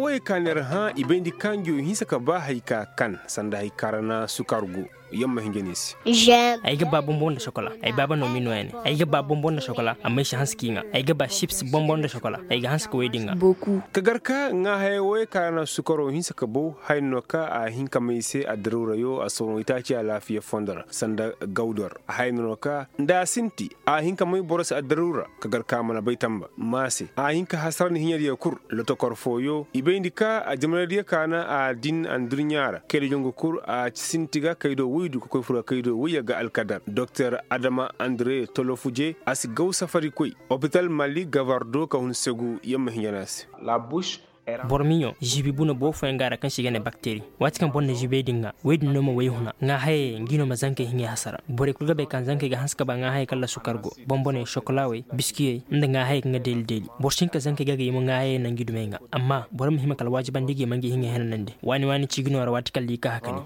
wai kaner ha ibendi kangyo hinsa ka ba haika kan sanda haikarana sukargu yamma hingenis ay ga ba bonbon da chocolat ay baba no mino ene ay ga ba bonbon da chocolat amma shi hanskinga ay ga ba chips bonbon da chocolat ay ga hanska wedinga beaucoup kagarka nga hay wai kana sukaro hinsa ka bo hayno ka a hinka mai sai a darura yo a sono itaci a lafiya fondar sanda gaudor hayno ka da sinti a hinka mai boros a darura kagarka mana baitamba mase a hinka hasar ni hinyar yakur lotokor foyo ibendi ka a jamariya kana a din an durnyara kede jongo kur a sintiga kaido widu ko fura kaido wiya ga alkadar dr adama andre tolofuje as gaw safari koy hôpital mali gavardo ka hun segu yamma hinyanas la bouche borminyo jibi buna bo fo ngara kan shigane bacteria wati kan bonne jibe dinga wedi no ma way huna nga haye ngino mazanke hinge hasara bore kulga be kan zanke ga hanska ba nga haye kala sukargo bonbone chocolat we biscuit nda nga haye nga deli borshin ka zanke ga yimo nga haye nan gidumenga amma bor mu hima kala wajiban dige mangi hinge henande wani cigino war wati kalli ka hakani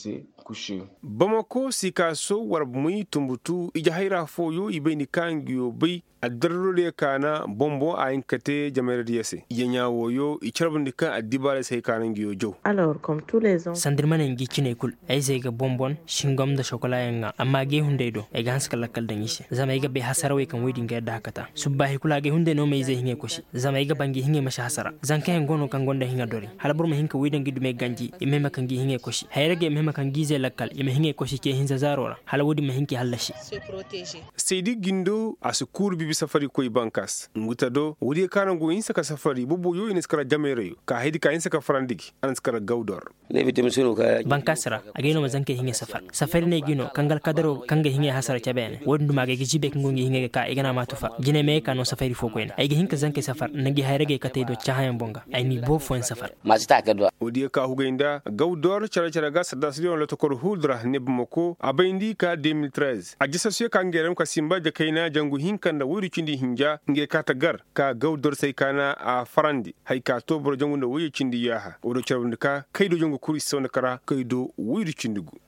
Bamako sikaso warbumui tumbutu ija haira foyo ibeni kangyo bai adarrole kana bombo a inkate jameriyase yenya woyo icarbundika adibale sai kanan giyojo. Alors comme tous les ans sandirmana ngi cine kul ay zega bonbon shingom da chocolat yanga amma ge hunde do ay ganska lakal da ngishe zama ay ga be hasarawe kan wedi ngi da hakata subbahi kula ge hunde no mai zai hinge koshi zama ay ga bangi hinge mashi hasara zanka hen gono kan gonda hinga dori halbur ma hinka wedi ngi dume ganji imema kan gi hinge koshi hayrage imema kan gize lakal ime hinge koshi ke hinza zarora hala wodi ma hinki halashi Seydi Gindo asukur bibi safari koy bankas ngutado wodi kana go insa ka safari bubu yo iniskara jamereyo ka hedi ka insa ka farandigi anskara gaudor bankasra ageno mazanke hinge safari ne gino kangal kadaro kanga hinge hasara chabene wondu mage gijibe ngongi hinge ka igana matufa gine me kano safari foko en ay hinka zanke safar nagi hayrege ka taydo chahayan bonga ay mi bo fo en safar wodi ka hugenda gaudor chara ga sadaslion lotokor huldra nebmoko abendi ka 2013 ajisasiyo kangerem ka simba de kaina jangu hinkan da wuri cindi hinja nge katagar ka gaudor sai kana a farandi hay ka to boro jangu da wuri cindi yaha odo charbundika kaido jangu kuri sona kara kaido wuri cindigu